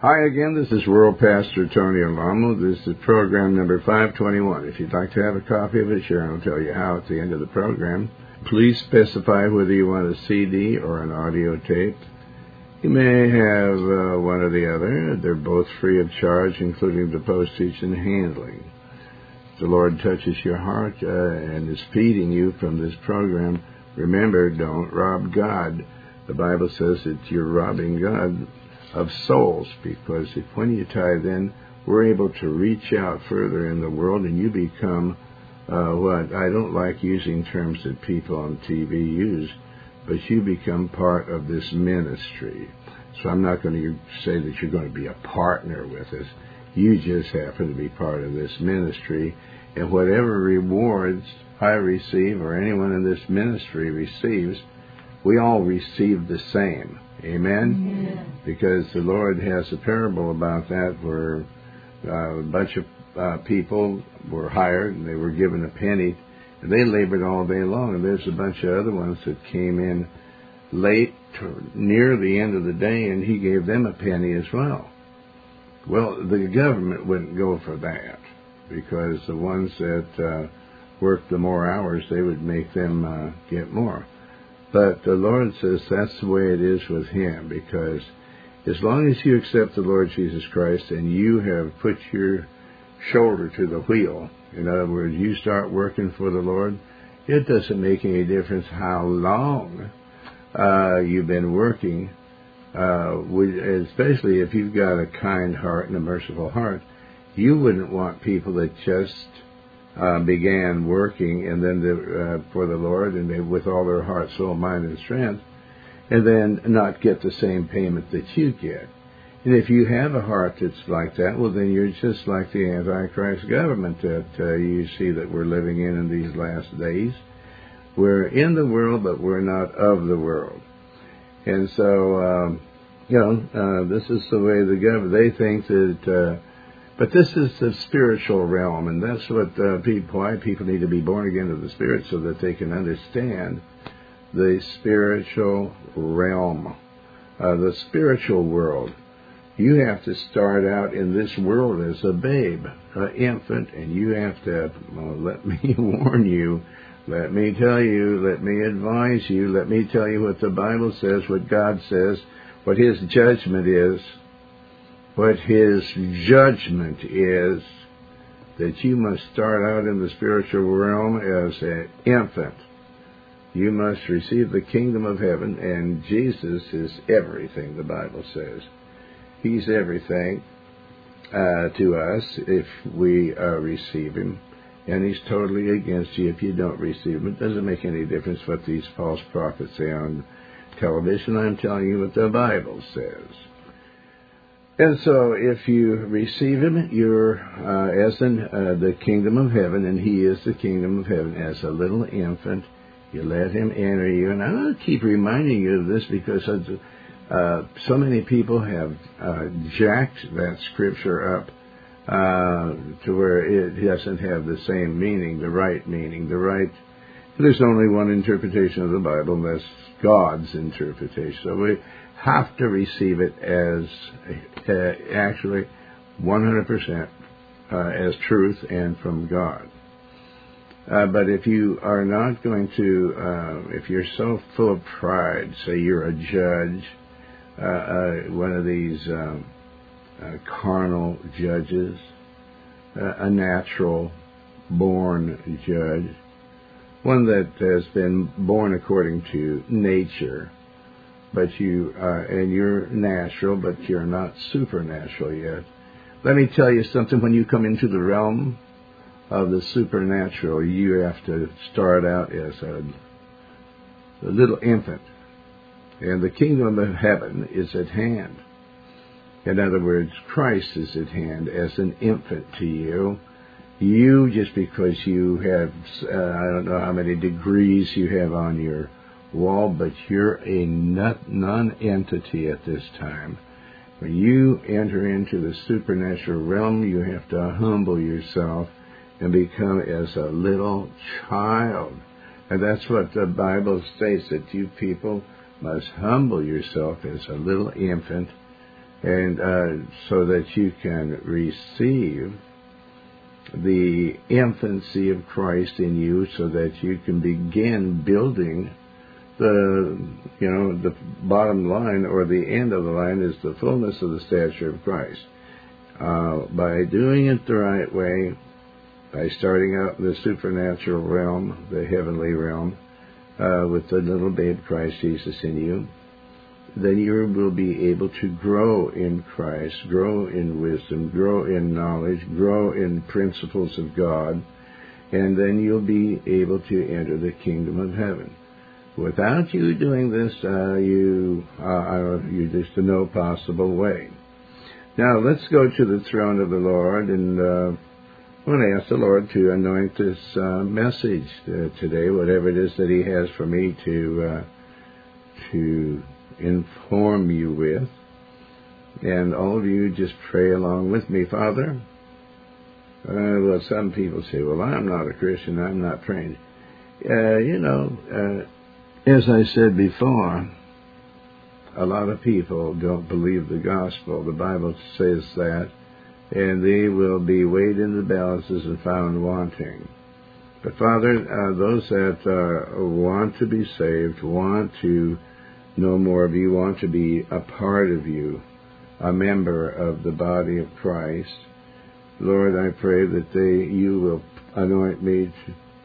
Hi again, this is World Pastor Tony Alamo. This is program number 521. If you'd like to have a copy of it, Sharon will tell you how at the end of the program. Please specify whether you want a CD or an audio tape. You may have one or the other. They're both free of charge, including the postage and handling. If the Lord touches your heart and is feeding you from this program, remember, don't rob God. The Bible says that you're robbing God of souls, because if when you tithe in, we're able to reach out further in the world, and you become what I don't like using terms that people on TV use, but you become part of this ministry. So I'm not going to say that you're going to be a partner with us. You just happen to be part of this ministry, and whatever rewards I receive or anyone in this ministry receives, we all receive the same. Amen? Amen. Because the Lord has a parable about that where a bunch of people were hired and they were given a penny, and they labored all day long. And there's a bunch of other ones that came in late, near the end of the day, and he gave them a penny as well. Well, the government wouldn't go for that, because the ones that worked the more hours, they would make them get more. But the Lord says that's the way it is with Him, because as long as you accept the Lord Jesus Christ and you have put your shoulder to the wheel, in other words, you start working for the Lord, it doesn't make any difference how long you've been working, especially if you've got a kind heart and a merciful heart. You wouldn't want people that just began working and then for the Lord, and they, with all their heart, soul, mind, and strength, and then not get the same payment that you get. And if you have a heart that's like that, well, then you're just like the Antichrist government that you see that we're living in these last days. We're in the world, but we're not of the world. And so, this is the way the government, they think that, but this is the spiritual realm, and that's what why people need to be born again of the Spirit, so that they can understand the spiritual realm, the spiritual world. You have to start out in this world as a babe, an infant, and you have to, let me warn you, let me tell you, let me advise you, let me tell you what the Bible says, what God says, what His judgment is. What His judgment is, that you must start out in the spiritual realm as an infant. You must receive the kingdom of heaven, and Jesus is everything, the Bible says. He's everything to us if we receive Him, and He's totally against you if you don't receive Him. It doesn't make any difference what these false prophets say on television. I'm telling you what the Bible says. And so if you receive Him, you're as in the kingdom of heaven, and He is the kingdom of heaven. As a little infant, you let Him enter you. And I'm going to keep reminding you of this, because so many people have jacked that scripture up to where it doesn't have the same meaning, the right meaning, There's only one interpretation of the Bible, and that's God's interpretation. So we have to receive it as actually 100% as truth and from God. But if you are not going to, if you're so full of pride, say you're a judge, one of these carnal judges, a natural-born judge, one that has been born according to nature, but and you're natural, but you're not supernatural yet. Let me tell you something. When you come into the realm of the supernatural, you have to start out as a little infant, and the kingdom of heaven is at hand. In other words, Christ is at hand as an infant to you. You, just because you have, I don't know how many degrees you have on your wall, but you're a non-entity at this time. When you enter into the supernatural realm, you have to humble yourself and become as a little child. And that's what the Bible states, that you people must humble yourself as a little infant and so that you can receive the infancy of Christ in you, so that you can begin building the bottom line, or the end of the line is the fullness of the stature of Christ. By doing it the right way, by starting out in the supernatural realm, the heavenly realm, with the little babe Christ Jesus in you, then you will be able to grow in Christ, grow in wisdom, grow in knowledge, grow in principles of God, and then you'll be able to enter the kingdom of heaven. Without you doing this, you just no possible way. Now let's go to the throne of the Lord, and I want to ask the Lord to anoint this message today, whatever it is that He has for me to inform you with. And all of you just pray along with me. Father, well, some people say, well, I'm not a Christian, I'm not trained. As I said before, a lot of people don't believe the gospel. The Bible says that, and they will be weighed in the balances and found wanting. But Father, those that want to be saved, want to know more of you, want to be a part of you, a member of the body of Christ, Lord, I pray that you will anoint me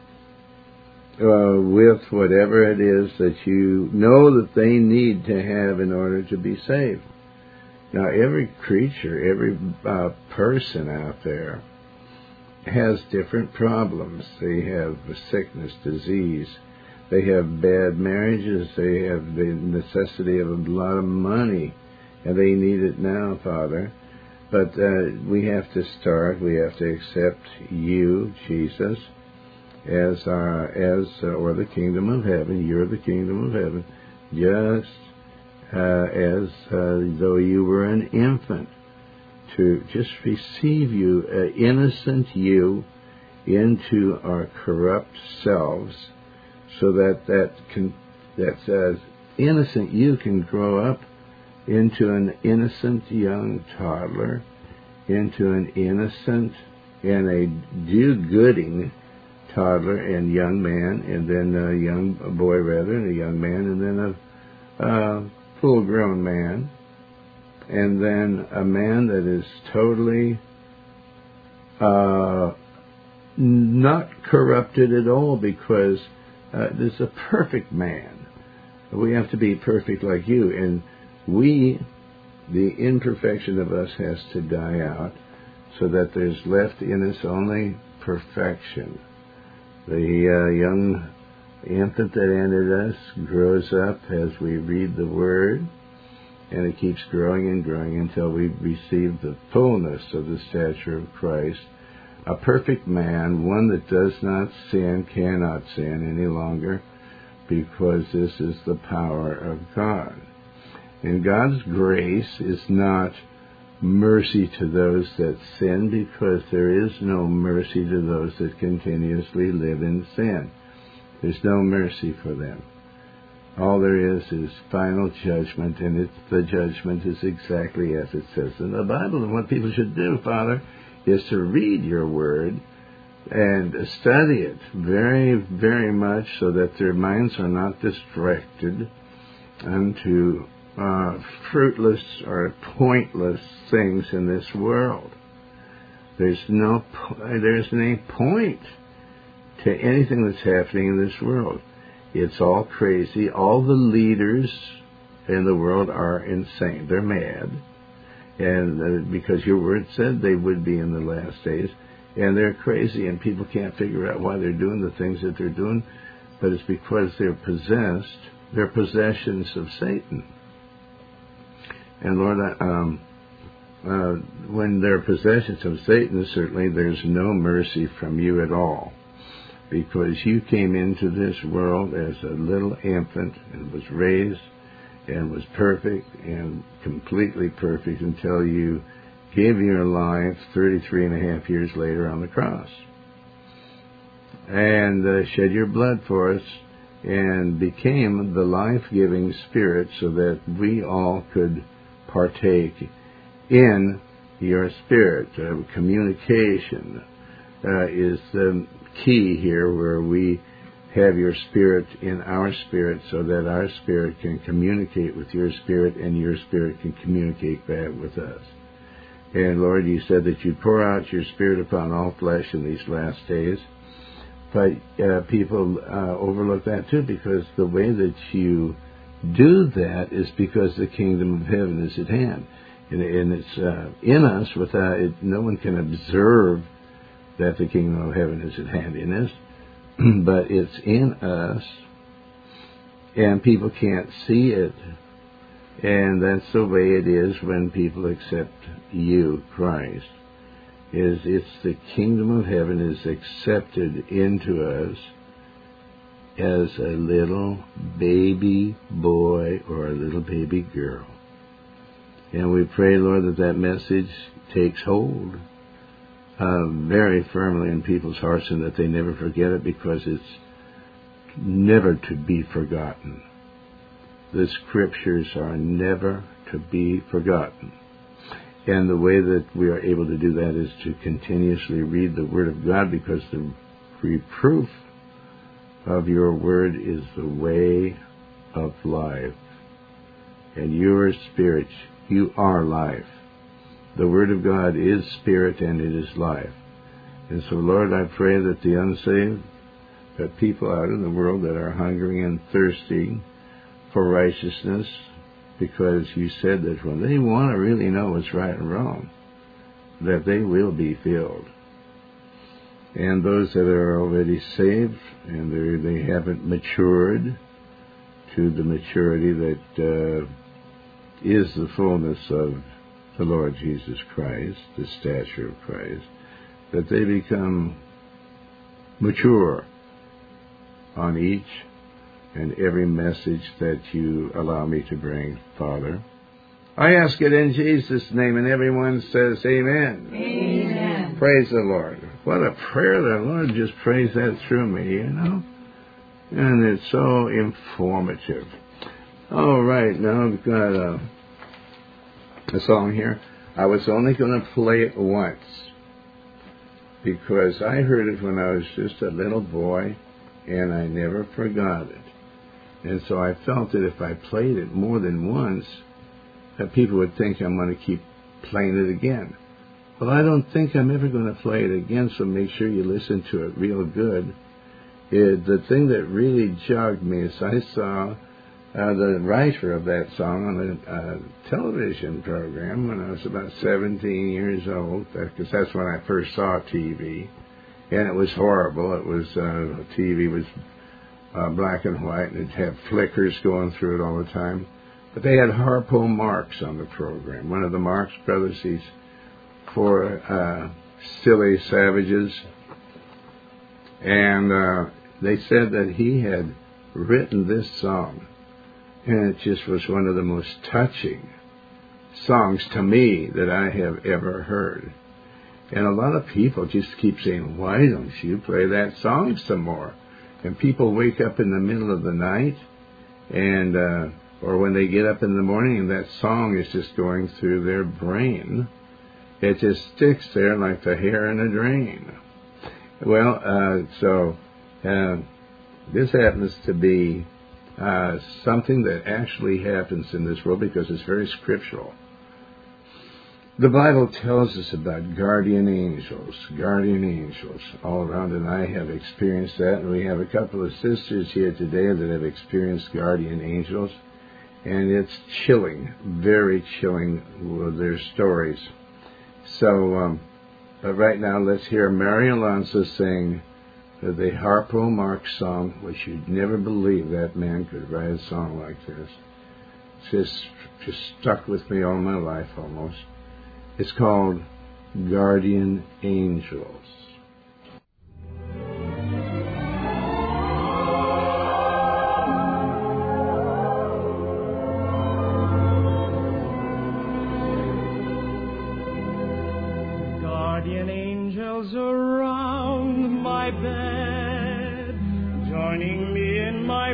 with whatever it is that you know that they need to have in order to be saved. Now, every creature, every person out there has different problems. They have sickness, disease. They have bad marriages. They have the necessity of a lot of money, and they need it now, Father. But we have to start. We have to accept you, Jesus, as the kingdom of heaven. You're the kingdom of heaven, just as though you were an infant, to just receive you, innocent you, into our corrupt selves, so that innocent you can grow up into an innocent young toddler, into an innocent and a do-gooding toddler and young man, and then a young boy rather, and a young man, and then a full-grown man, and then a man that is totally not corrupted at all, because there's a perfect man. We have to be perfect like you, and the imperfection of us has to die out, so that there's left in us only perfection. The young infant that entered us grows up as we read the Word, and it keeps growing and growing until we receive the fullness of the stature of Christ, a perfect man, one that does not sin, cannot sin any longer, because this is the power of God. And God's grace is not mercy to those that sin, because there is no mercy to those that continuously live in sin. There's no mercy for them. All there is final judgment, and the judgment is exactly as it says in the Bible. And what people should do, Father, is to read your Word and study it very, very much, so that their minds are not distracted unto fruitless or pointless things in this world. There's any point to anything that's happening in this world. It's all crazy. All the leaders in the world are insane. They're mad. And because your Word said they would be in the last days. And they're crazy, and people can't figure out why they're doing the things that they're doing. But it's because they're possessed. They're possessions of Satan. And Lord, when they're possessions of Satan, certainly there's no mercy from you at all, because you came into this world as a little infant and was raised and was perfect and completely perfect until you gave your life 33 and a half years later on the cross, and shed your blood for us, and became the life-giving Spirit, so that we all could partake in your spirit. Communication is the key here, where we have your spirit in our spirit so that our spirit can communicate with your spirit and your spirit can communicate back with us. And Lord, you said that you'd pour out your spirit upon all flesh in these last days. But people overlook that too, because the way that you do that is because the kingdom of heaven is at hand. And it's in us without it. No one can observe that the kingdom of heaven is at hand in us. But it's in us, and people can't see it. And that's the way it is when people accept you, Christ. It's the kingdom of heaven is accepted into us as a little baby boy or a little baby girl. And we pray, Lord, that that message takes hold very firmly in people's hearts, and that they never forget it, because it's never to be forgotten. The scriptures are never to be forgotten. And the way that we are able to do that is to continuously read the Word of God, because the reproof of your Word is the way of life. And your spirit, you are life. The Word of God is spirit and it is life. And so, Lord, I pray that the unsaved, that people out in the world that are hungering and thirsty for righteousness, because you said that when they want to really know what's right and wrong, that they will be filled. And those that are already saved and they haven't matured to the maturity that is the fullness of the Lord Jesus Christ, the stature of Christ, that they become mature on each and every message that you allow me to bring, Father. I ask it in Jesus' name, and everyone says amen. Amen. Praise the Lord. What a prayer. The Lord just prays that through me, you know. And it's so informative. All right, now I've got a song here. I was only going to play it once, because I heard it when I was just a little boy, and I never forgot it. And so I felt that if I played it more than once, that people would think I'm going to keep playing it again. Well, I don't think I'm ever going to play it again, so make sure you listen to it real good. The thing that really jogged me is I saw the writer of that song on a television program when I was about 17 years old, because that's when I first saw TV. And it was horrible. It was TV was black and white, and it'd have flickers going through it all the time. But they had Harpo Marx on the program. One of the Marx brothers, he's for silly savages. And they said that he had written this song. And it just was one of the most touching songs to me that I have ever heard. And a lot of people just keep saying, why don't you play that song some more? And people wake up in the middle of the night, and or when they get up in the morning and that song is just going through their brain, it just sticks there like the hair in a drain. Well, so this happens to be something that actually happens in this world, because it's very scriptural. The Bible tells us about guardian angels all around, and I have experienced that, and we have a couple of sisters here today that have experienced guardian angels, and it's chilling, very chilling with their stories. So, but right now let's hear Mary Alonso sing the Harpo Marx song, which you'd never believe that man could write a song like this. It's just stuck with me all my life almost. It's called Guardian Angels. Guardian angels around my bed, joining me in my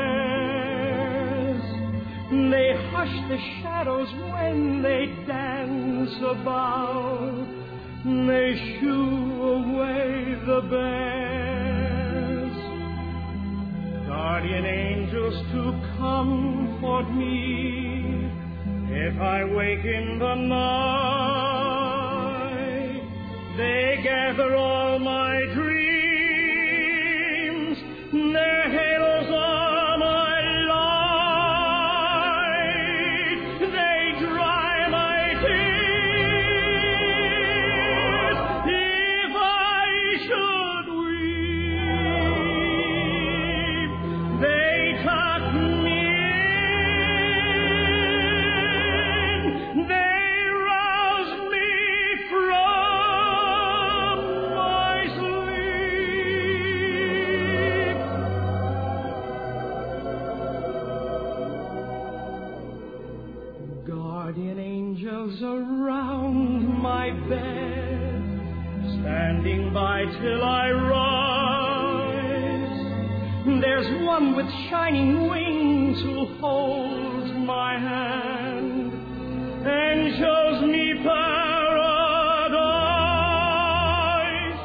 prayers. They hush the shadows when they dance dance about, they shoo away the bears. Guardian angels to comfort me if I wake in the night. They gather all my dreams, their halos are my light. They dry my tears if I should weep. They tuck me in, they rouse me from my sleep. Guardian angels around my bed, standing by till I rise. There's one with shining wings who holds my hand and shows me paradise.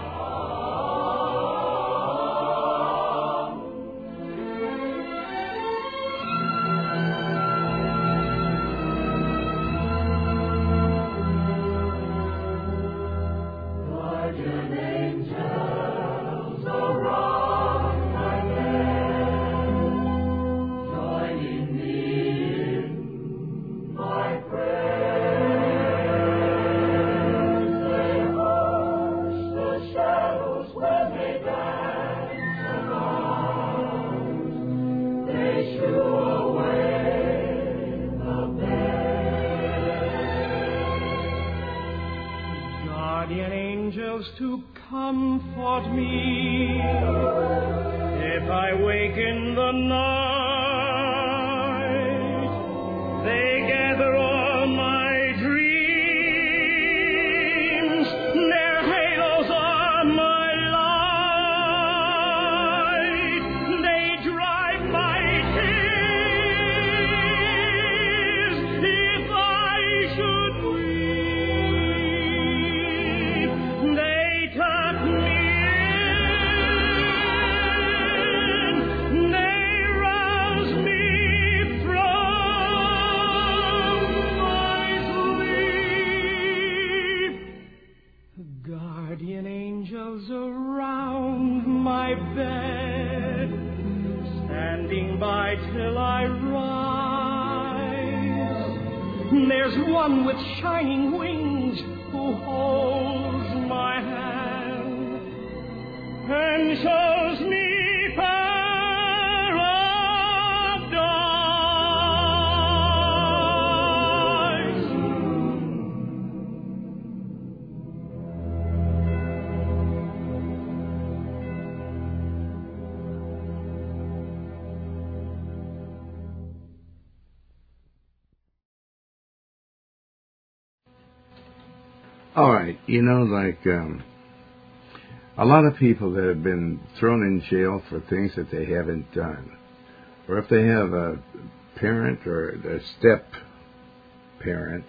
Guardian angels around my bed, joining me in my prayers. They hush the shadows when they dance around. They shoo away the bears. Guardian angels to comfort me if I wake in the night. They gather all my dreams, their halos are my light. They drive my tears if I should weep. They tuck me in, they rouse me from my sleep. Guardian angels around my bed, standing by till I rise. There's one with shining wings who holds my hand and shows me paradise. All right, like a lot of people that have been thrown in jail for things that they haven't done, or if they have a parent or a step-parent,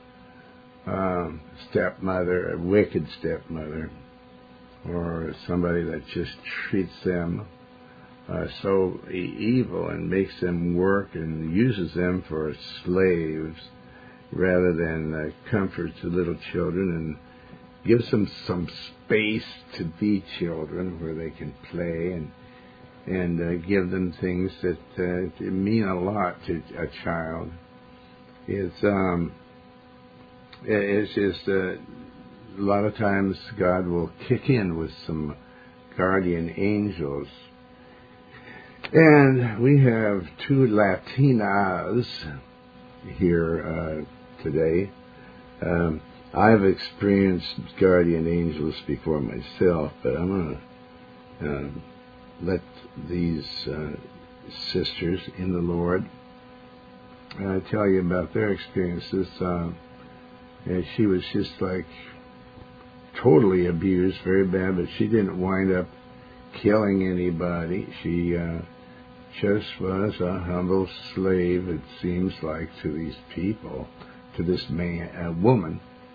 stepmother, a wicked stepmother, or somebody that just treats them so evil and makes them work and uses them for slaves rather than comfort to little children and gives them some space to be children where they can play and give them things that mean a lot to a child. It's just a lot of times God will kick in with some guardian angels. And we have two Latinas here today. I've experienced guardian angels before myself, but I'm going to let these sisters in the Lord tell you about their experiences. She was just like totally abused, very bad, but she didn't wind up killing anybody. She just was a humble slave, it seems like, to these people, to this woman,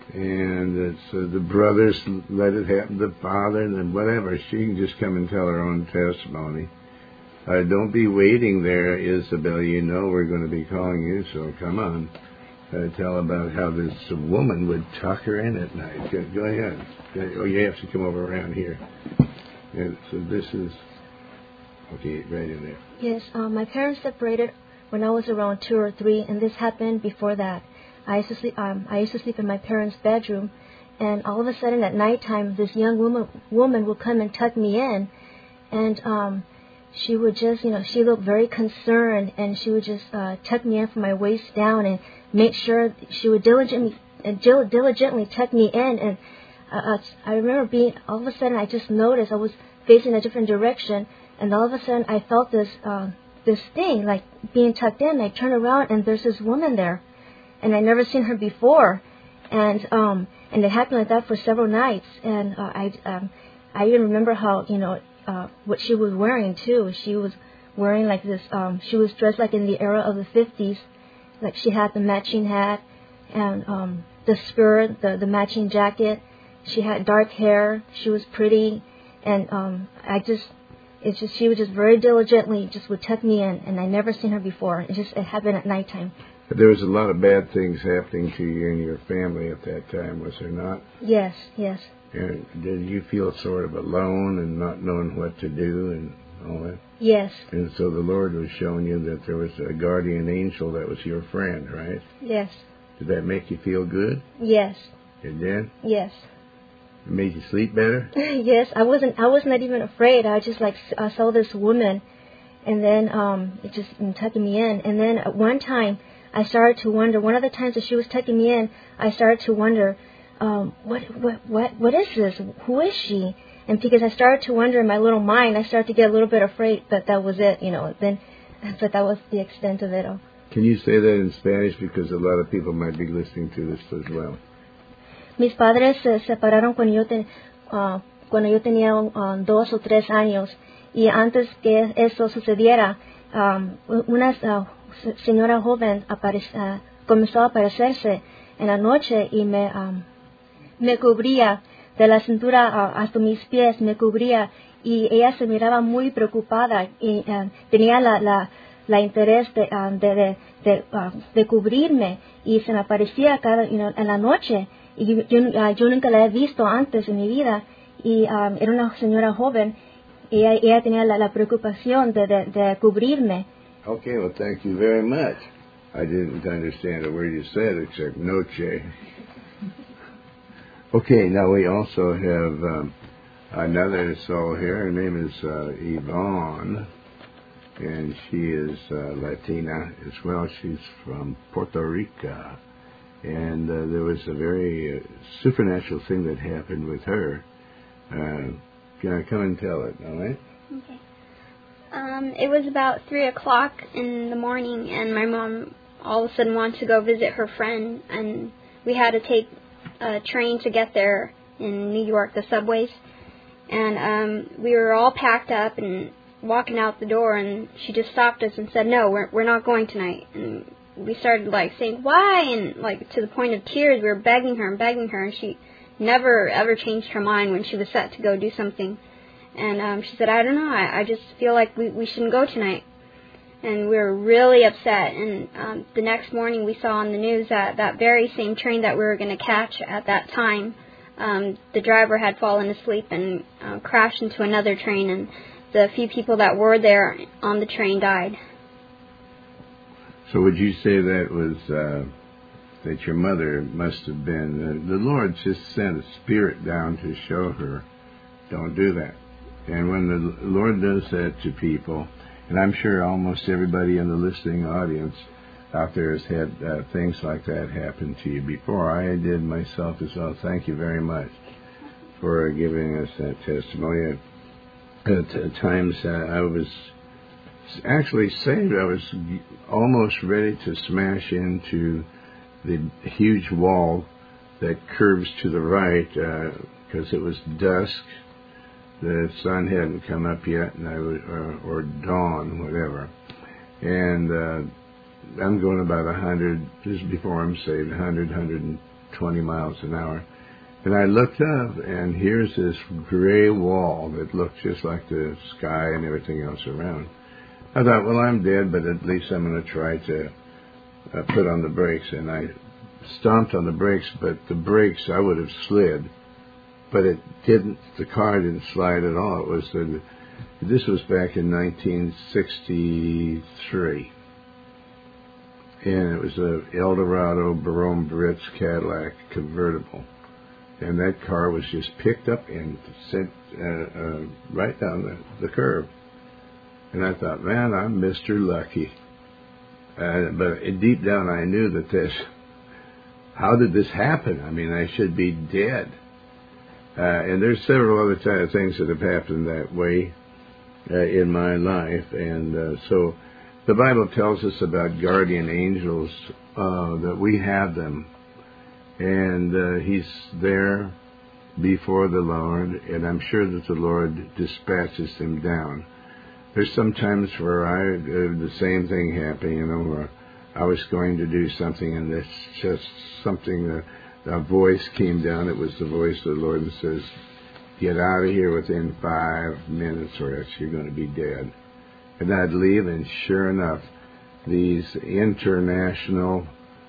And it's the brothers let it happen to the father, and then whatever. She can just come and tell her own testimony. Don't be waiting there, Isabel. You know we're going to be calling you, so come on. Tell about how this woman would tuck her in at night. Go ahead. Oh, you have to come over around here. And so this is... Okay, right in there. Yes, my parents separated when I was around 2 or 3, and this happened before that. I used to sleep in my parents' bedroom, and all of a sudden at nighttime, this young woman would come and tuck me in, and she would just, she looked very concerned, and she would just tuck me in from my waist down and make sure she would diligently tuck me in. And I remember all of a sudden I just noticed I was facing a different direction, and all of a sudden I felt this thing like being tucked in. I turned around and there's this woman there, and I'd never seen her before, and it happened like that for several nights. And I even remember how what she was wearing too. She was wearing like this. She was dressed like in the era of the 50s. Like she had the matching hat and the skirt, the matching jacket. She had dark hair. She was pretty, and she would just very diligently just would tuck me in, and I never seen her before. It happened at nighttime. But there was a lot of bad things happening to you and your family at that time, was there not? Yes, yes. And did you feel sort of alone and not knowing what to do and all that? Yes. And so the Lord was showing you that there was a guardian angel that was your friend, right? Yes. Did that make you feel good? Yes. It did? Yes. It made you sleep better? Yes. I was not even afraid. I just I saw this woman, and then it just tucking me in. And then at one time I started to wonder. One of the times that she was tucking me in, I started to wonder, what is this? Who is she? And because I started to wonder in my little mind, I started to get a little bit afraid. But that was it, But that was the extent of it all. Can you say that in Spanish, because a lot of people might be listening to this as well? Mis padres se separaron cuando yo tenía 2 o 3 años, y antes que eso sucediera, una señora joven comenzó a aparecerse en la noche y me cubría de la cintura hasta mis pies, me cubría, y ella se miraba muy preocupada y tenía la interés de cubrirme, y se me aparecía en la noche. Y yo nunca la he visto antes en mi vida, y era una señora joven, y ella tenía la preocupación de cubrirme. Okay, well, thank you very much. I didn't understand a word you said except noche. Okay, now we also have another soul here. Her name is Yvonne, and she is Latina as well. She's from Puerto Rico. And there was a very supernatural thing that happened with her. Can I come and tell it, all right? Okay. It was about 3 o'clock in the morning, and my mom all of a sudden wanted to go visit her friend, and we had to take a train to get there in New York, the subways. And we were all packed up and walking out the door, and she just stopped us and said, "No, we're not going tonight." And we started saying why, and to the point of tears. We were begging her, and she never ever changed her mind when she was set to go do something. And she said, "I don't know, I just feel like we shouldn't go tonight." And we were really upset. And the next morning we saw on the news that that very same train that we were going to catch at that time, the driver had fallen asleep and crashed into another train, and the few people that were there on the train died. So would you say that was that your mother must have been, the Lord just sent a spirit down to show her, don't do that. And when the Lord does that to people, and I'm sure almost everybody in the listening audience out there has had things like that happen to you before. I did myself as well. Thank you very much for giving us that testimony. At times I was actually saved. I was almost ready to smash into the huge wall that curves to the right because it was dusk. The sun hadn't come up yet, and I was, or dawn, whatever. And I'm going about 100, just before I'm saved, 100, 20 miles an hour. And I looked up, and here's this gray wall that looked just like the sky and everything else around. I thought, well, I'm dead, but at least I'm going to try to put on the brakes. And I stomped on the brakes, but the brakes, I would have slid. But it didn't, the car didn't slide at all. This was back in 1963. And it was a Eldorado Barone Britz Cadillac convertible. And that car was just picked up and sent right down the curb. And I thought, man, I'm Mr. Lucky. But deep down I knew that how did this happen? I mean, I should be dead. And there's several other things that have happened that way in my life. And so the Bible tells us about guardian angels, that we have them. And he's there before the Lord, and I'm sure that the Lord dispatches them down. There's some times where the same thing happened, where I was going to do something, and it's just something, a voice came down. It was the voice of the Lord that says, get out of here within 5 minutes or else you're going to be dead. And I'd leave, and sure enough, these international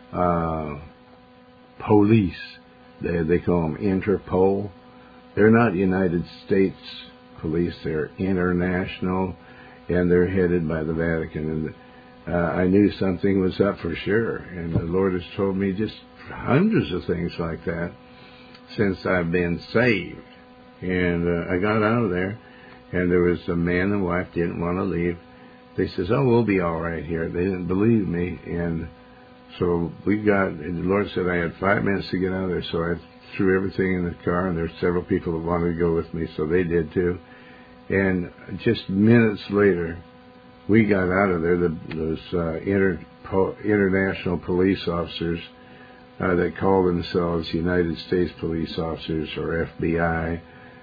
police, they call them Interpol. They're not United States police, they're international, and they're headed by the Vatican. And I knew something was up for sure, and the Lord has told me just hundreds of things like that since I've been saved. And I got out of there, and there was a man and wife didn't want to leave. They says, oh, we'll be all right here. They didn't believe me, and so and the Lord said I had 5 minutes to get out of there, so I threw everything in the car, and there were several people that wanted to go with me, so they did too. And just minutes later, we got out of there. Those international police officers that call themselves United States police officers or FBI,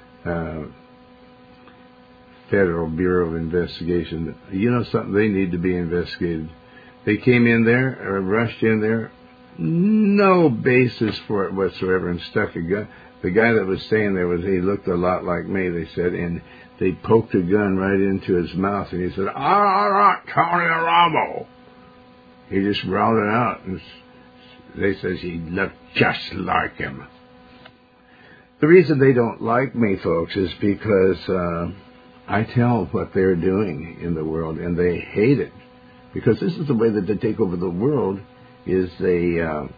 Federal Bureau of Investigation. You know something? They need to be investigated. They came in there, or rushed in there, no basis for it whatsoever, and stuck a gun. The guy that was staying there, he looked a lot like me, they said, and they poked a gun right into his mouth, and he said, all right, Tony Ramo. He just growled it out, and they said he looked just like him. The reason they don't like me, folks, is because I tell what they're doing in the world, and they hate it. Because this is the way that they take over the world, is they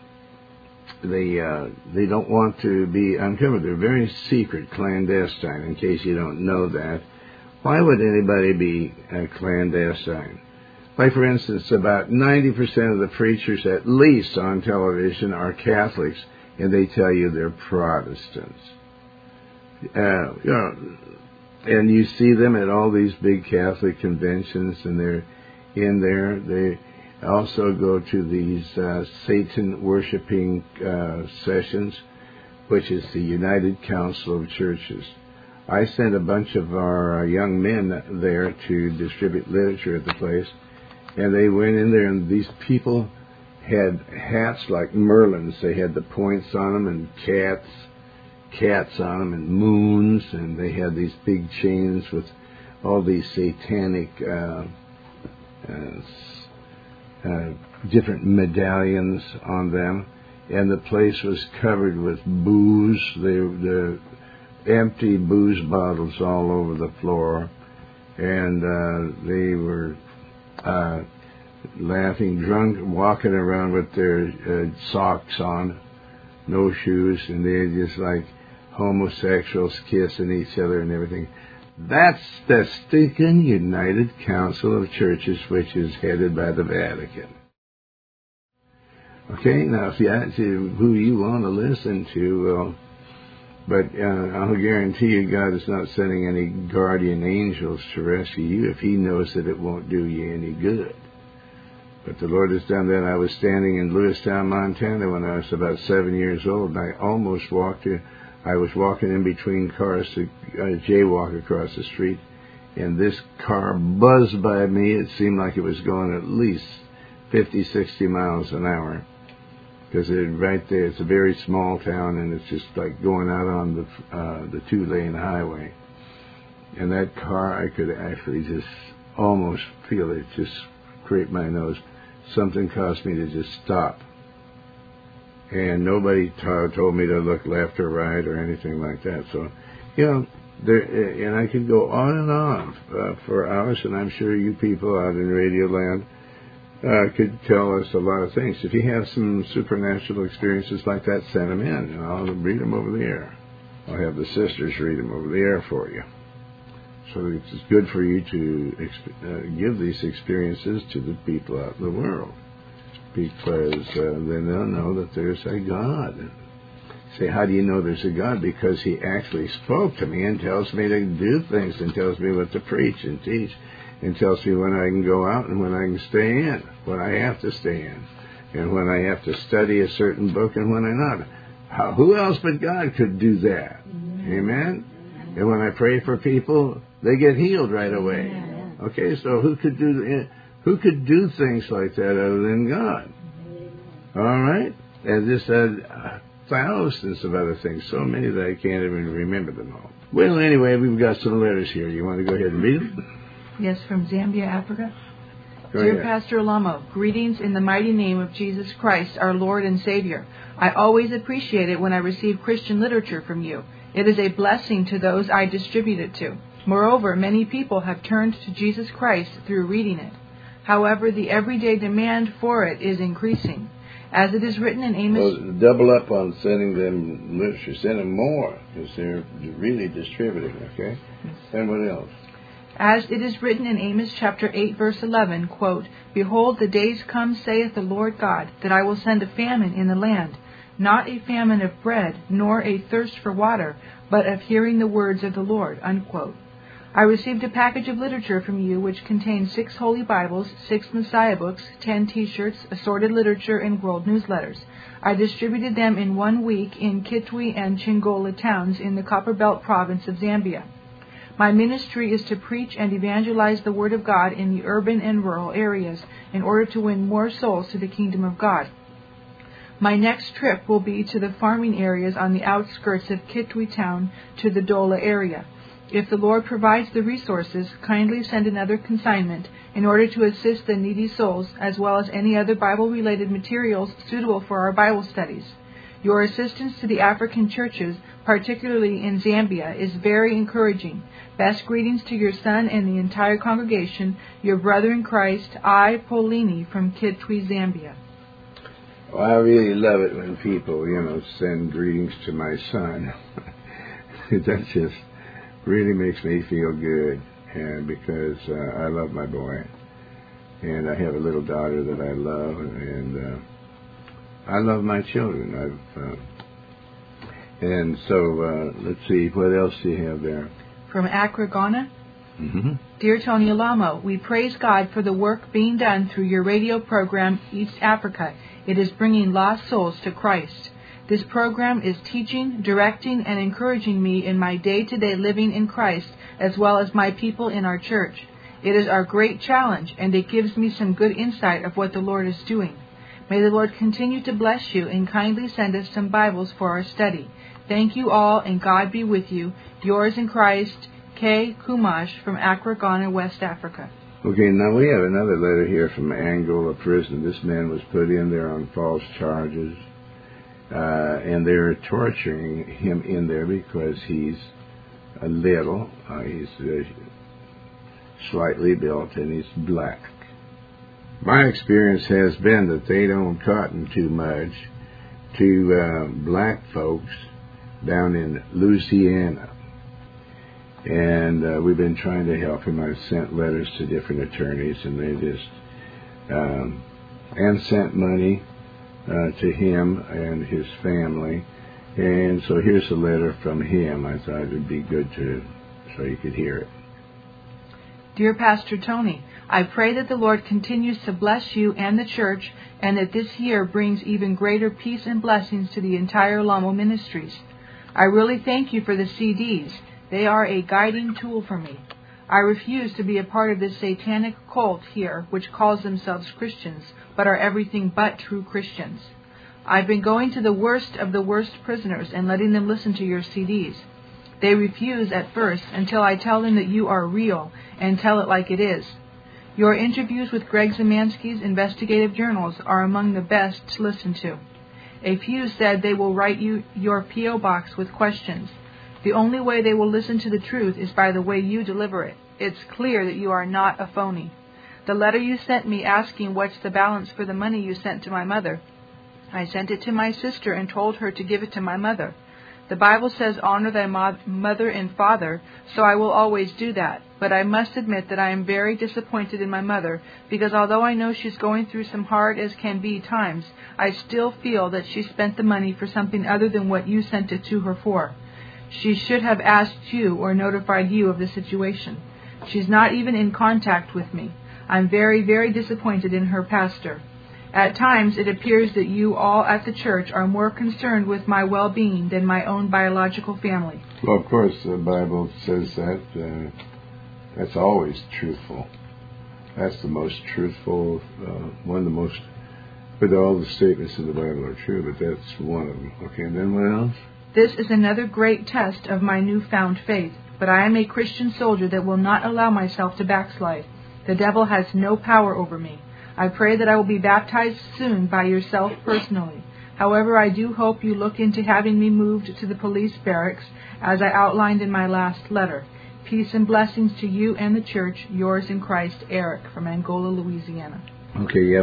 don't want to be uncovered. They're very secret, clandestine, in case you don't know that. Why would anybody be clandestine? Like, for instance, about 90% of the preachers, at least on television, are Catholics, and they tell you they're Protestants. And you see them at all these big Catholic conventions, and they're in there. They also go to these Satan-worshipping sessions, which is the United Council of Churches. I sent a bunch of our young men there to distribute literature at the place, and they went in there, and these people had hats like Merlins. They had the points on them, and cats on them, and moons, and they had these big chains with all these satanic different medallions on them, and the place was covered with booze. The empty booze bottles all over the floor, and they were laughing, drunk, walking around with their socks on, no shoes, and they're just like homosexuals kissing each other and everything. That's the stinking United Council of Churches, which is headed by the Vatican. Okay, now if you ask who you want to listen to, but I'll guarantee you God is not sending any guardian angels to rescue you if He knows that it won't do you any good. But the Lord has done that. I was standing in Lewistown, Montana when I was about 7 years old, and I almost I was walking in between cars to jaywalk across the street, and this car buzzed by me. It seemed like it was going at least 50, 60 miles an hour. because right there, it's a very small town, and it's just like going out on the 2-lane highway. And that car, I could actually just almost feel it just scrape my nose. Something caused me to just stop. And nobody told me to look left or right or anything like that. So, and I could go on and on for hours, and I'm sure you people out in Radio Land could tell us a lot of things. If you have some supernatural experiences like that, send them in, and I'll read them over the air. I'll have the sisters read them over the air for you. So it's good for you to give these experiences to the people out in the world, because then they'll know that there's a God. Say, how do you know there's a God? Because He actually spoke to me and tells me to do things and tells me what to preach and teach and tells me when I can go out and when I can stay in, when I have to stay in, and when I have to study a certain book and when I'm not. Who else but God could do that? Amen? And when I pray for people, they get healed right away. Okay, so who could do things like that other than God? All right? And just thousands of other things, so many that I can't even remember them all. Well, anyway, we've got some letters here. You want to go ahead and read them? Yes, from Zambia, Africa. Go Dear ahead. Pastor Alamo, greetings in the mighty name of Jesus Christ, our Lord and Savior. I always appreciate it when I receive Christian literature from you. It is a blessing to those I distribute it to. Moreover, many people have turned to Jesus Christ through reading it. However, the everyday demand for it is increasing. As it is written in Amos... Well, double up on sending them literature. Send them more, because they're really distributing, okay? And what else? As it is written in Amos chapter 8, verse 11, quote, Behold, the days come, saith the Lord God, that I will send a famine in the land, not a famine of bread, nor a thirst for water, but of hearing the words of the Lord, unquote. I received a package of literature from you which contains 6 Holy Bibles, 6 Messiah books, 10 T-shirts, assorted literature, and world newsletters. I distributed them in 1 week in Kitwe and Chingola towns in the Copperbelt province of Zambia. My ministry is to preach and evangelize the Word of God in the urban and rural areas in order to win more souls to the kingdom of God. My next trip will be to the farming areas on the outskirts of Kitwe town to the Dola area. If the Lord provides the resources, kindly send another consignment in order to assist the needy souls, as well as any other Bible-related materials suitable for our Bible studies. Your assistance to the African churches, particularly in Zambia, is very encouraging. Best greetings to your son and the entire congregation, your brother in Christ, I, Paulini, from Kitwe, Zambia. Well, I really love it when people, send greetings to my son. That just really makes me feel good, and because I love my boy, and I have a little daughter that I love, and I love my children. And so let's see, what else do you have there? From Accra, Ghana. Mm-hmm. Dear Tony Alamo, we praise God for the work being done through your radio program, East Africa. It is bringing lost souls to Christ. This program is teaching, directing, and encouraging me in my day-to-day living in Christ, as well as my people in our church. It is our great challenge, and it gives me some good insight of what the Lord is doing. May the Lord continue to bless you and kindly send us some Bibles for our study. Thank you all, and God be with you. Yours in Christ, K. Kumash from Accra, Ghana, West Africa. Okay, now we have another letter here from Angola prison. This man was put in there on false charges, and they're torturing him in there because he's a little, he's slightly built, and he's black. My experience has been that they don't cotton too much to black folks down in Louisiana. And we've been trying to help him. I've sent letters to different attorneys, and they just and sent money to him and his family. And so here's a letter from him. I thought it would be good so you could hear it. Dear Pastor Tony, I pray that the Lord continues to bless you and the church, and that this year brings even greater peace and blessings to the entire Lamo Ministries. I really thank you for the CDs. They are a guiding tool for me. I refuse to be a part of this satanic cult here, which calls themselves Christians, but are everything but true Christians. I've been going to the worst of the worst prisoners and letting them listen to your CDs. They refuse at first until I tell them that you are real and tell it like it is. Your interviews with Greg Zemansky's investigative journals are among the best to listen to. A few said they will write you your P.O. box with questions. The only way they will listen to the truth is by the way you deliver it. It's clear that you are not a phony. The letter you sent me asking what's the balance for the money you sent to my mother, I sent it to my sister and told her to give it to my mother. The Bible says honor thy mother and father, so I will always do that. But I must admit that I am very disappointed in my mother, because although I know she's going through some hard as can be times, I still feel that she spent the money for something other than what you sent it to her for. She should have asked you or notified you of the situation. She's not even in contact with me. I'm very, very disappointed in her pastor. At times, it appears that you all at the church are more concerned with my well-being than my own biological family. Well, of course, the Bible says that. That's always truthful. That's the most truthful, one of the most, but all the statements in the Bible are true, but that's one of them. Okay, and then what else? This is another great test of my newfound faith, but I am a Christian soldier that will not allow myself to backslide. The devil has no power over me. I pray that I will be baptized soon by yourself personally. However, I do hope you look into having me moved to the police barracks, as I outlined in my last letter. Peace and blessings to you and the church. Yours in Christ, Eric, from Angola, Louisiana. Okay, yeah,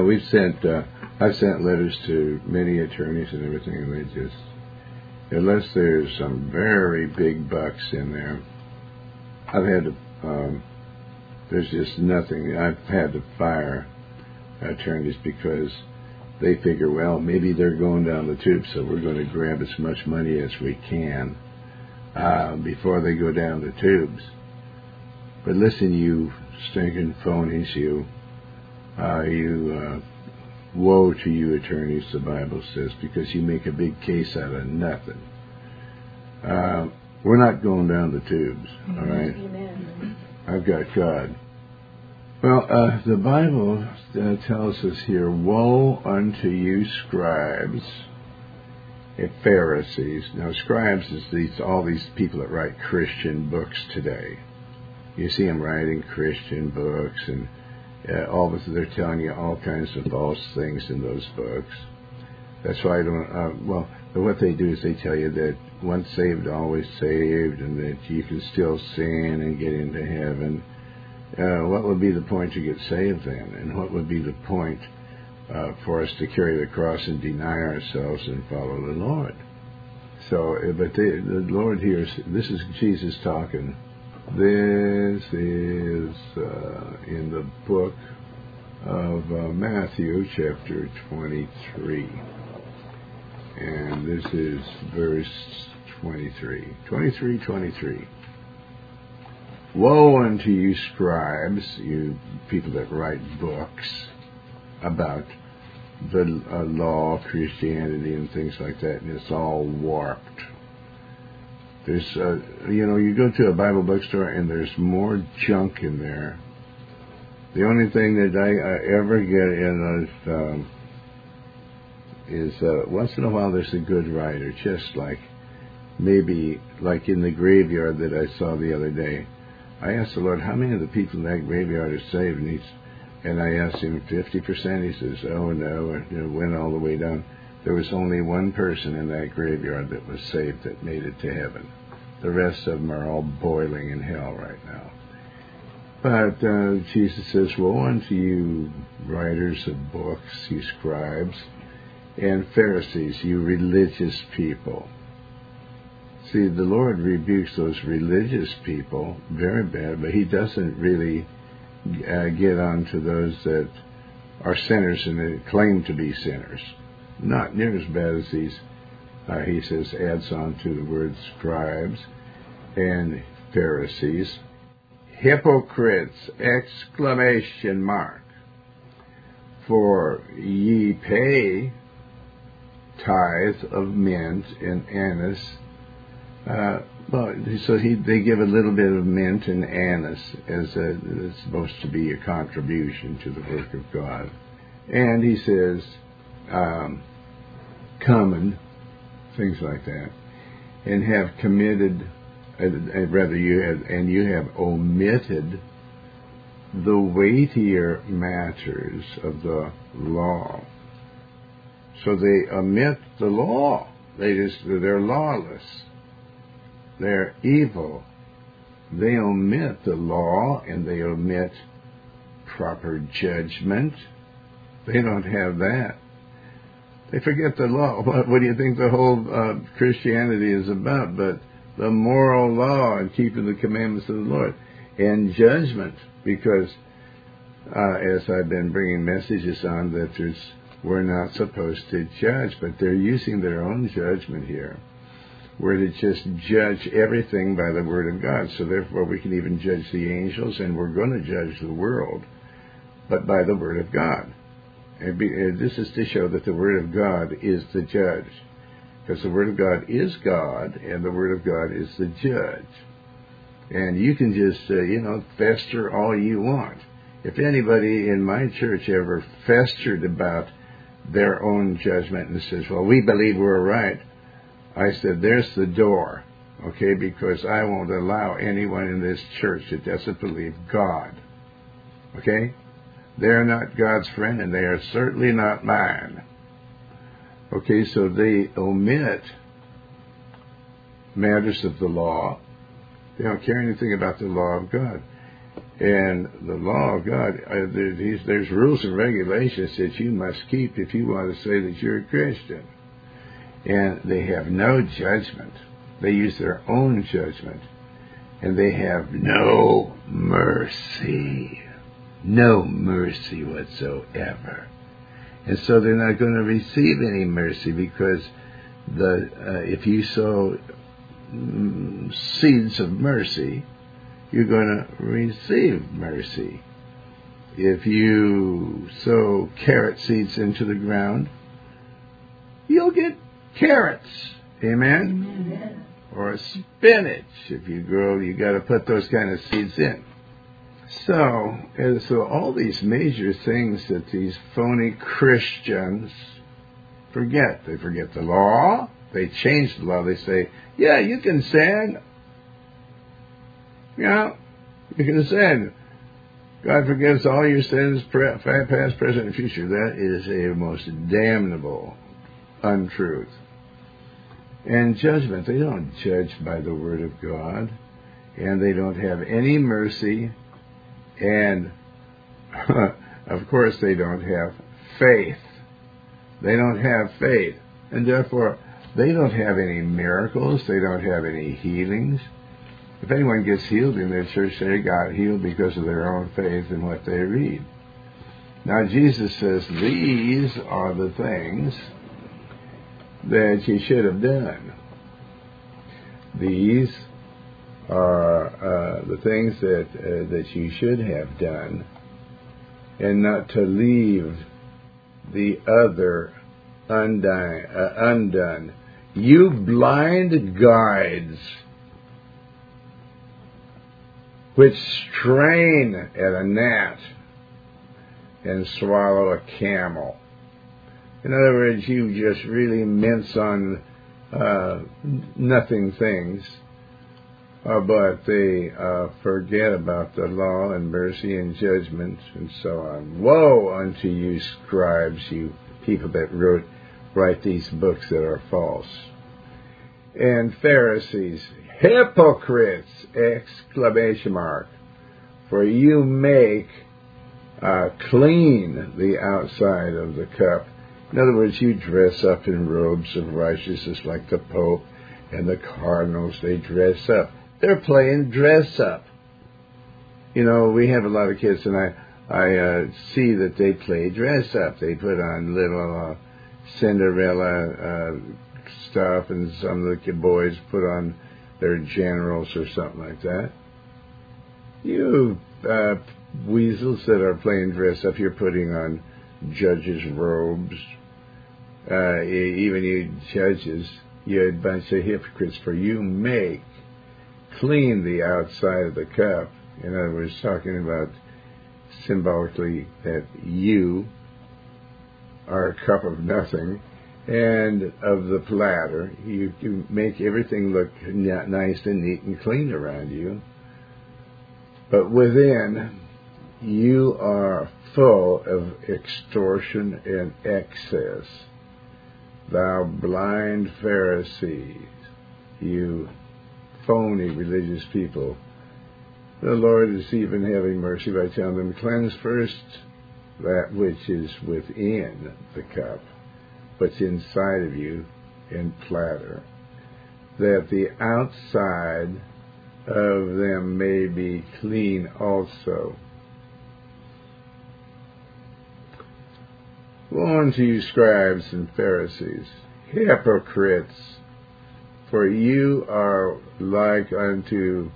I've sent letters to many attorneys and everything, and they just, unless there's some very big bucks in there, I've had to, there's just nothing. I've had to fire attorneys because they figure, well, maybe they're going down the tube, so we're going to grab as much money as we can before they go down the tubes. But listen, you stinking phonies, you woe to you attorneys, the Bible says, because you make a big case out of nothing. We're not going down the tubes, all right? Amen. I've got God. Well, the Bible tells us here, woe unto you scribes and Pharisees. Now, scribes is all these people that write Christian books today. You see them writing Christian books, and they're telling you all kinds of false things in those books. That's why I don't, what they do is they tell you that once saved, always saved, and that you can still sin and get into heaven. What would be the point to get saved then? And what would be the point for us to carry the cross and deny ourselves and follow the Lord? So, but the Lord here, this is Jesus talking. This is in the book of Matthew, chapter 23. And this is verse 23. 23. Woe unto you scribes, you people that write books about the law, Christianity, and things like that, and it's all warped. There's, you go to a Bible bookstore and there's more junk in there. The only thing that I ever get in is once in a while there's a good writer, just like maybe like in the graveyard that I saw the other day. I asked the Lord, how many of the people in that graveyard are saved? And I asked him 50%. He says, oh no, and it went all the way down. There was only one person in that graveyard that was saved that made it to heaven. The rest of them are all boiling in hell right now. But Jesus says, woe unto you writers of books, you scribes, and Pharisees, you religious people. See, the Lord rebukes those religious people very bad, but he doesn't really get on to those that are sinners and claim to be sinners. Not near as bad as these, he says, adds on to the word scribes and Pharisees. Hypocrites! Exclamation mark. For ye pay tithe of mint and anise. They give a little bit of mint and anise as it's supposed to be a contribution to the work of God. And he says, common, things like that, and have committed, you have omitted the weightier matters of the law. So they omit the law. They're lawless. They're evil. They omit the law, and they omit proper judgment. They don't have that. They forget the law. What do you think the whole Christianity is about? But the moral law and keeping the commandments of the Lord. And judgment, because as I've been bringing messages on, that we're not supposed to judge, but they're using their own judgment here. We're to just judge everything by the Word of God. So therefore we can even judge the angels, and we're going to judge the world, but by the Word of God. This is to show that the Word of God is the judge. Because the Word of God is God, and the Word of God is the judge. And you can just, fester all you want. If anybody in my church ever festered about their own judgment and says, well, we believe we're right, I said, there's the door, okay, because I won't allow anyone in this church that doesn't believe God, okay? They're not God's friend, and they are certainly not mine. Okay, so they omit matters of the law. They don't care anything about the law of God. And the law of God, there's rules and regulations that you must keep if you want to say that you're a Christian. And they have no judgment. They use their own judgment. And they have no mercy. No mercy whatsoever. And so they're not going to receive any mercy, because if you sow seeds of mercy, you're going to receive mercy. If you sow carrot seeds into the ground, you'll get carrots. Amen? Amen. Or spinach. If you grow, you got to put those kind of seeds in. So all these major things that these phony Christians forget. They forget the law. They change the law. They say, yeah, you can sin. Yeah, you can sin. God forgives all your sins, past, present, and future. That is a most damnable untruth. And judgment, they don't judge by the Word of God, and they don't have any mercy, and of course they don't have faith. They don't have faith, and therefore they don't have any miracles, they don't have any healings. If anyone gets healed in their church, they got healed because of their own faith in what they read. Now Jesus says, these are the things that you should have done. These are the things that you should have done, and not to leave the other undone. You blind guides, which strain at a gnat and swallow a camel. In other words, you just really mince on nothing things, but they forget about the law and mercy and judgment and so on. Woe unto you, scribes, you people that write these books that are false. And Pharisees, hypocrites! Exclamation mark. For you make clean the outside of the cup. In other words, you dress up in robes of righteousness like the Pope and the cardinals. They dress up. They're playing dress up. You know, we have a lot of kids, and I see that they play dress up. They put on little Cinderella stuff, and some of the boys put on their generals or something like that. You weasels that are playing dress up, you're putting on judges' robes. Even you judges, you're a bunch of hypocrites, for you make clean the outside of the cup. In other words, talking about symbolically that you are a cup of nothing, and of the platter. You make everything look nice and neat and clean around you. But within, you are full of extortion and excess. Thou blind Pharisees, you phony religious people. The Lord is even having mercy by telling them, cleanse first that which is within the cup, what's inside of you, in platter, that the outside of them may be clean also. Woe unto you, scribes and Pharisees, hypocrites, for you are like unto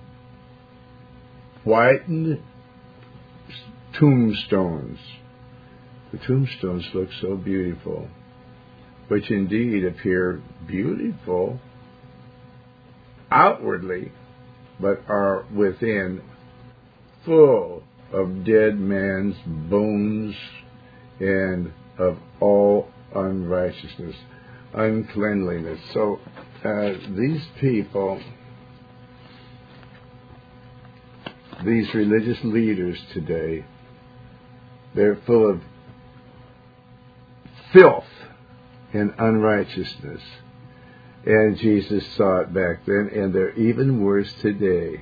whitened tombstones. The tombstones look so beautiful, which indeed appear beautiful outwardly, but are within full of dead man's bones and of all unrighteousness, uncleanliness. So these people, these religious leaders today, they're full of filth and unrighteousness. And Jesus saw it back then, and they're even worse today.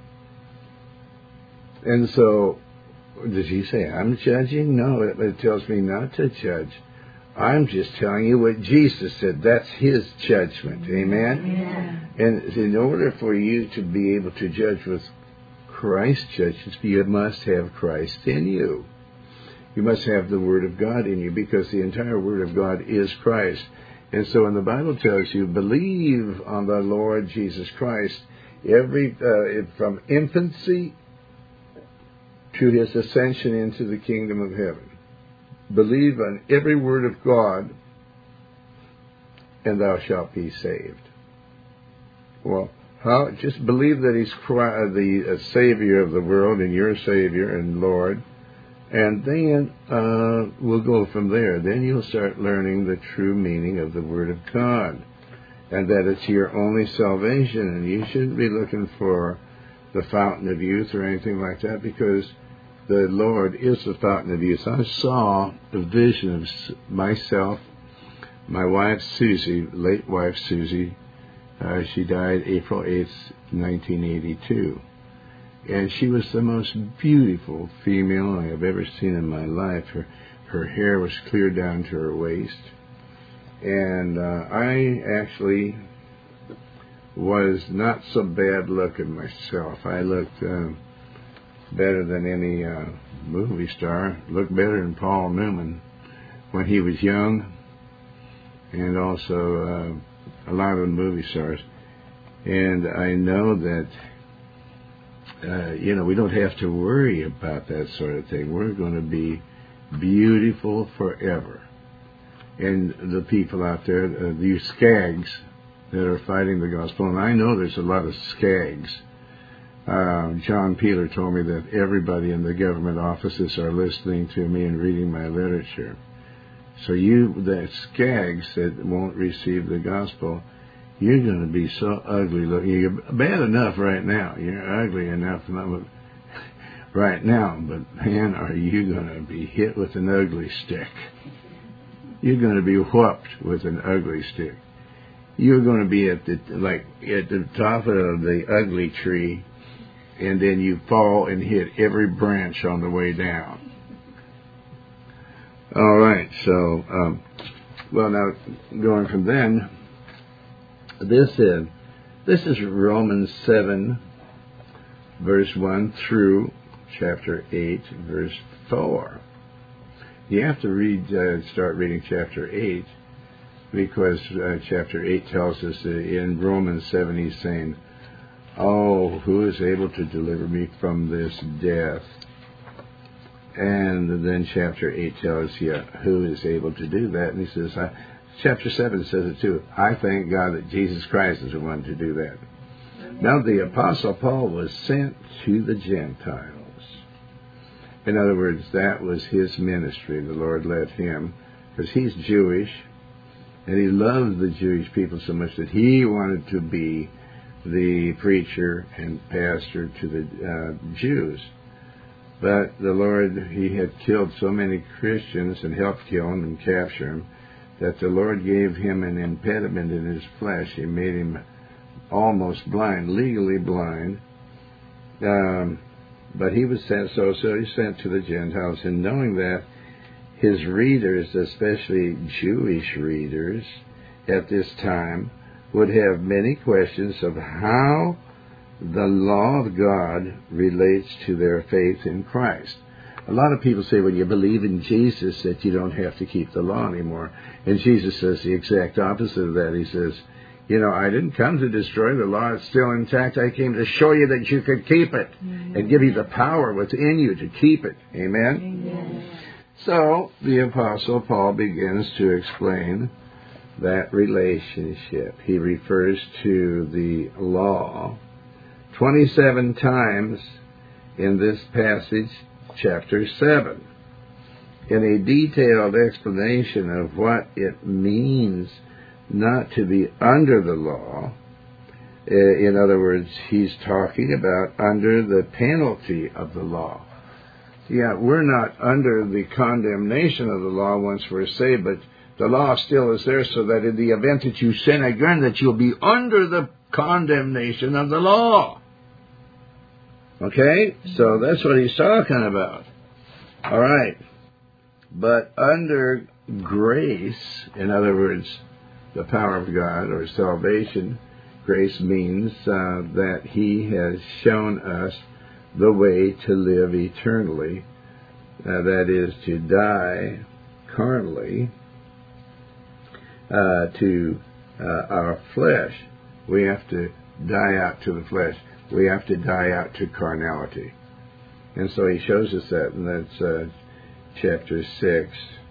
And so, does he say, I'm judging? No, it tells me not to judge. I'm just telling you what Jesus said. That's his judgment. Amen? Yeah. And in order for you to be able to judge with Christ's judgments, you must have Christ in you. You must have the Word of God in you, because the entire Word of God is Christ. And so when the Bible tells you, believe on the Lord Jesus Christ, from infancy to his ascension into the kingdom of heaven. Believe on every word of God, and thou shalt be saved. Well, how? Just believe that he's the Savior of the world, and your Savior and Lord, and then we'll go from there. Then you'll start learning the true meaning of the Word of God, and that it's your only salvation, and you shouldn't be looking for the fountain of youth or anything like that, because the Lord is the fountain of youth. I saw a vision of myself, my wife Susie, late wife Susie. She died April 8th, 1982. And she was the most beautiful female I have ever seen in my life. Her hair was clear down to her waist. And I actually was not so bad looking myself. I looked better than any movie star. Looked better than Paul Newman when he was young, and also a lot of the movie stars. And I know that we don't have to worry about that sort of thing. We're going to be beautiful forever. And the people out there, these skags that are fighting the gospel, and I know there's a lot of skags. John Peeler told me that everybody in the government offices are listening to me and reading my literature. So the skags that won't receive the gospel, you're going to be so ugly looking. You're bad enough right now. You're ugly enough right now. But man, are you going to be hit with an ugly stick. You're going to be whooped with an ugly stick. You're going to be at the top of the ugly tree, and then you fall and hit every branch on the way down. All right, so, now, going from then, this is Romans 7, verse 1 through chapter 8, verse 4. You have to start reading chapter 8, because chapter 8 tells us that in Romans 7 he's saying, oh, who is able to deliver me from this death? And then chapter 8 tells you who is able to do that. And he says, chapter 7 says it too, I thank God that Jesus Christ is the one to do that. Now the Apostle Paul was sent to the Gentiles. In other words, that was his ministry. The Lord led him, because he's Jewish, And he loved the Jewish people so much that he wanted to be the preacher and pastor to the Jews. But the Lord, he had killed so many Christians and helped kill them and capture them, that the Lord gave him an impediment in his flesh. He made him almost blind, legally blind. But he was sent, so he sent to the Gentiles, and knowing that his readers, especially Jewish readers at this time, would have many questions of how the law of God relates to their faith in Christ. A lot of people say when you believe in Jesus that you don't have to keep the law anymore. And Jesus says the exact opposite of that. He says, I didn't come to destroy the law. It's still intact. I came to show you that you could keep it and give you the power within you to keep it. Amen? Amen. So the Apostle Paul begins to explain that relationship. He refers to the law 27 times in this passage, chapter 7, in a detailed explanation of what it means not to be under the law. In other words, he's talking about under the penalty of the law. Yeah, we're not under the condemnation of the law once we're saved, but the law still is there so that in the event that you sin again, that you'll be under the condemnation of the law. Okay? So that's what he's talking about. All right. But under grace, in other words, the power of God or salvation, grace means that he has shown us the way to live eternally. That is, to die carnally to our flesh. We have to die out to the flesh. We have to die out to carnality. And so he shows us that, and that's chapter 6,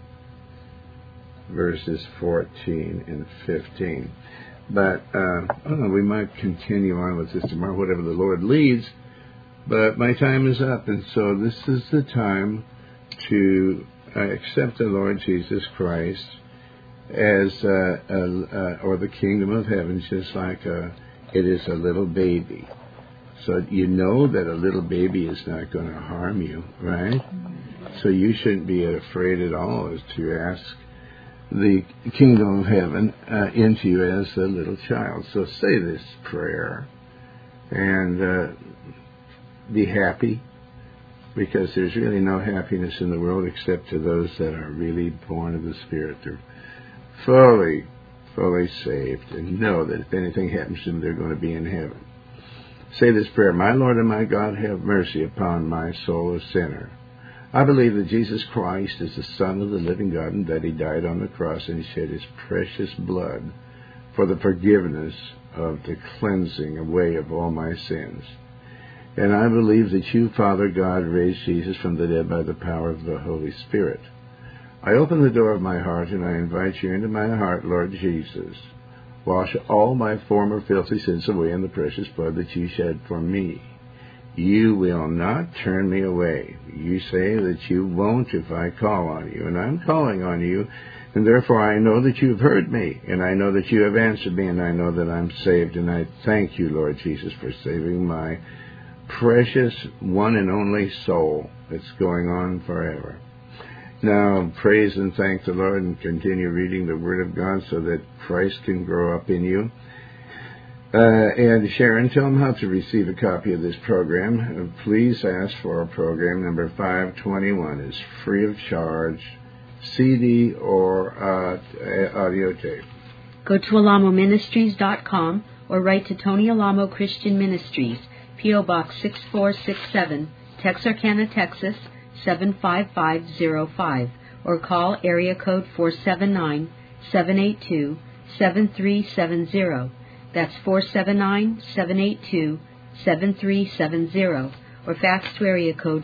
verses 14 and 15. But we might continue on with this tomorrow, whatever the Lord leads. But my time is up, and so this is the time to accept the Lord Jesus Christ as or the kingdom of heaven, just like it is a little baby. So you know that a little baby is not going to harm you, right? So you shouldn't be afraid at all as to ask the kingdom of heaven into you as a little child. So say this prayer and be happy, because there's really no happiness in the world except to those that are really born of the Spirit. They're fully saved and know that if anything happens to them, they're going to be in heaven. Say this prayer: My Lord and my God, have mercy upon my soul, a sinner. I believe that Jesus Christ is the Son of the living God, and that he died on the cross and shed his precious blood for the forgiveness of the cleansing away of all my sins. And I believe that you, Father God, raised Jesus from the dead by the power of the Holy Spirit. I open the door of my heart and I invite you into my heart, Lord Jesus. Wash all my former filthy sins away in the precious blood that you shed for me. You will not turn me away. You say that you won't if I call on you, and I'm calling on you, and therefore I know that you've heard me, and I know that you have answered me, and I know that I'm saved, and I thank you, Lord Jesus, for saving my precious one and only soul that's going on forever. Now, praise and thank the Lord and continue reading the Word of God so that Christ can grow up in you. And Sharon, tell them how to receive a copy of this program. Please ask for a program number 521. It's free of charge, CD or audio tape. Go to alamoministries.com or write to Tony Alamo Christian Ministries, P.O. Box 6467, Texarkana, Texas 75505, or call area code 479-782-7370. That's 479-782-7370, or fax to area code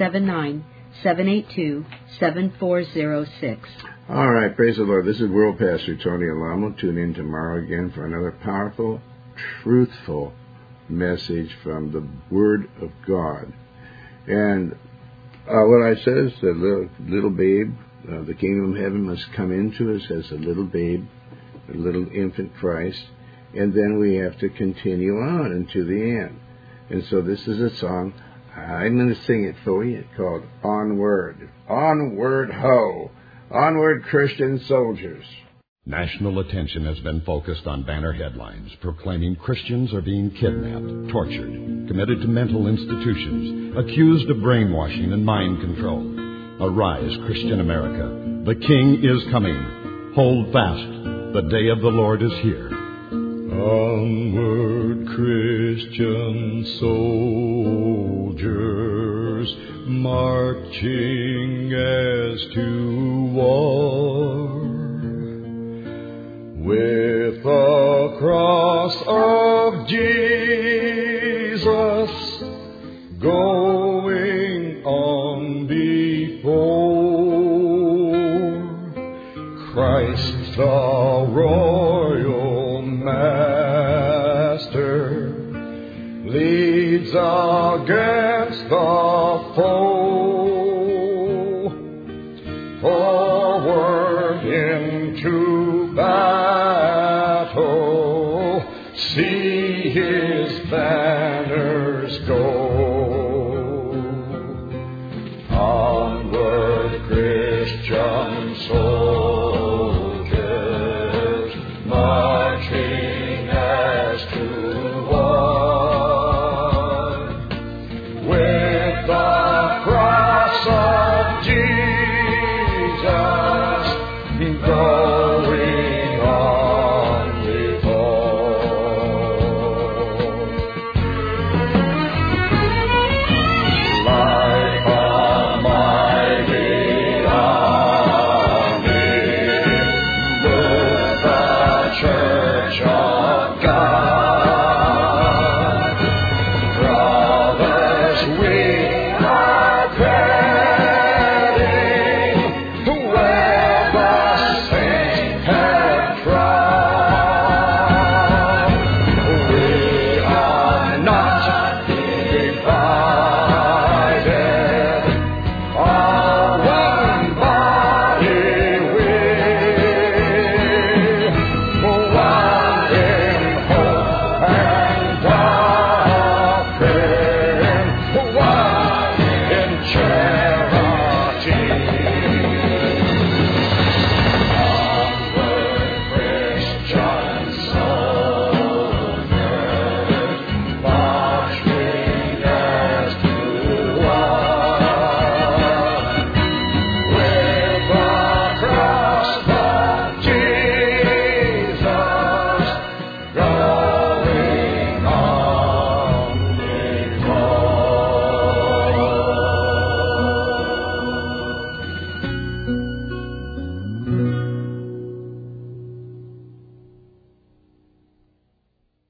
479-782-7406. All right, praise the Lord. This is World Pastor Tony Alamo. Tune in tomorrow again for another powerful, truthful message from the Word of God. And what I said is the little babe, the kingdom of heaven must come into us as a little babe a little infant Christ, and then we have to continue on unto the end. And so this is a song, I'm going to sing it for you, called Onward. Onward, ho! Onward, Christian soldiers. National attention has been focused on banner headlines proclaiming Christians are being kidnapped, tortured, committed to mental institutions, accused of brainwashing and mind control. Arise, Christian America. The King is coming. Hold fast. The day of the Lord is here. Onward, Christian soldiers, marching as to war. With the cross of Jesus going on before, Christ the royal master leads against the foe, forward into battle, see his banners go.